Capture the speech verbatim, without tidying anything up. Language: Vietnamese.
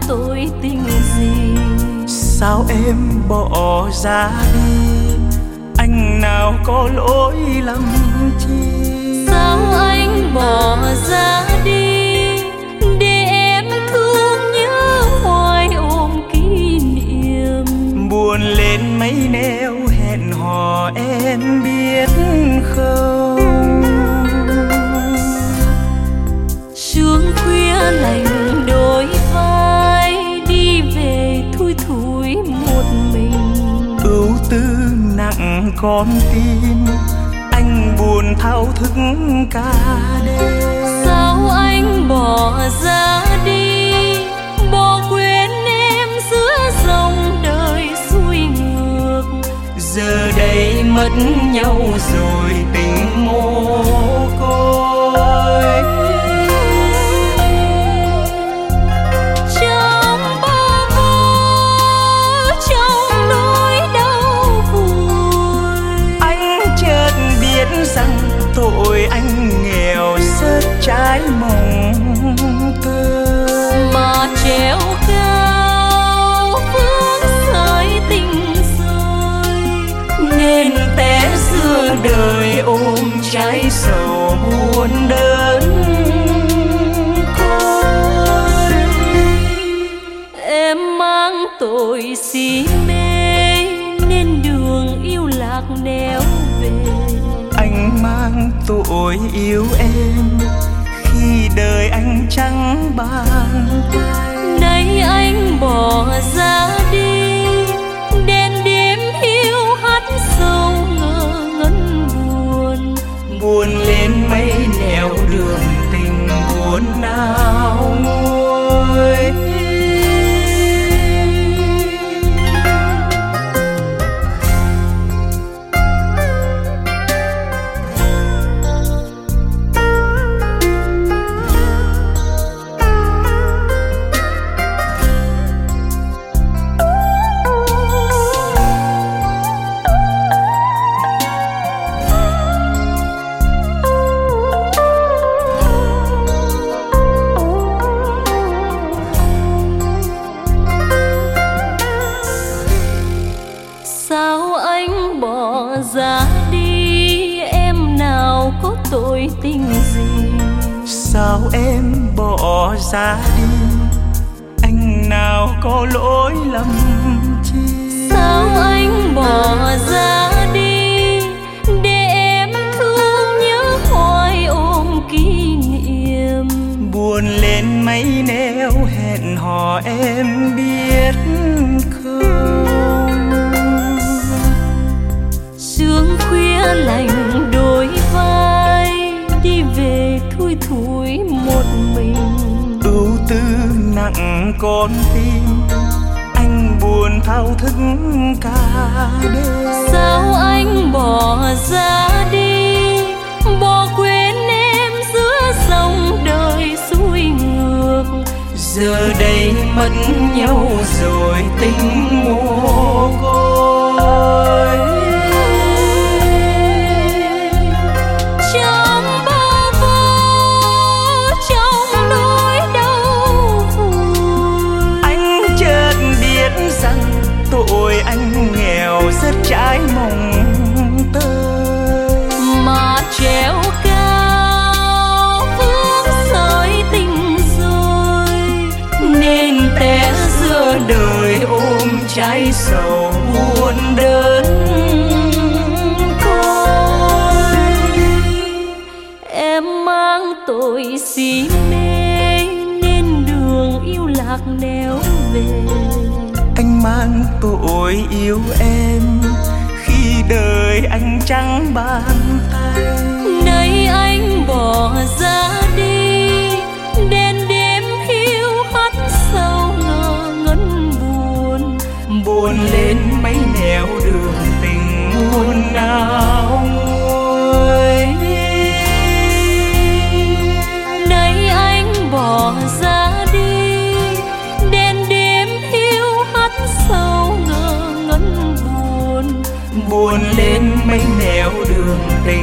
tội tình gì. Sao em bỏ ra đi, anh nào có lỗi lầm chi. Sao anh bỏ ra đi, để em thương nhớ hoài ôm kỷ niệm. Buồn lên mấy nẻo hẹn hò em biết không. Sương khuya lạnh đôi vai, đi về thui thủi một mình. Ưu tư nặng con tim, anh buồn thao thức cả đêm. Sao anh bỏ ra đi, bỏ quên em giữa dòng đời xuôi ngược. Giờ đây mất nhau rồi tình mồ côi. Trong bơ vơ, trong nỗi đau vùi, Anh chợt biết rằng tội anh nghèo rớt trái mộng tơ. mà treo cao phương sợi tình rơi, Nên té giữa đời ôm trái sầu buồn đớn côi. em mang tội si mê nên đường yêu lạc nẻo về. Anh mang tội yêu em khi đời anh chẳng bàn tay. Nay anh bỏ ra đi, đèn đêm hiu hắt sâu ngơ ngẩn buồn. Buồn lên mấy nẻo đường tình buồn nào nguôi. Sao anh bỏ ra đi, em nào có tội tình gì. Sao em bỏ ra đi, anh nào có lỗi lầm chi. Sao anh bỏ ra đi, để em thương nhớ hoài ôm kỷ niệm. Buồn lên mấy nẻo hẹn hò em biết không. Sương khuya lạnh đôi vai, đi về thui thủi một mình. Ưu tư nặng con tim, anh buồn thao thức cả đêm. Sao anh bỏ ra đi, bỏ quên em giữa dòng đời xuôi ngược. Giờ đây mất nhau rồi tình mồ côi. Trong bơ vơ, trong nỗi đau vùi, Anh chợt biết rằng tội anh nghèo rớt trái mộng tơi. mà treo cao phương sợi tình rơi, Nên té giữa đời ôm trái sầu buồn đớn côi. em mang tội si mê nên đường yêu lạc nẻo về. Anh mang tội yêu em khi đời anh chẳng bàn tay. Nay anh bỏ ra đi, đèn đêm hiu hắt sâu ngơ ngẩn buồn. Buồn lên mấy nẻo đường tình buồn nào nguôi. Nay anh bỏ ra đi, đèn đêm hiu hắt sâu ngơ ngẩn buồn. Buồn lên mấy nẻo đường tình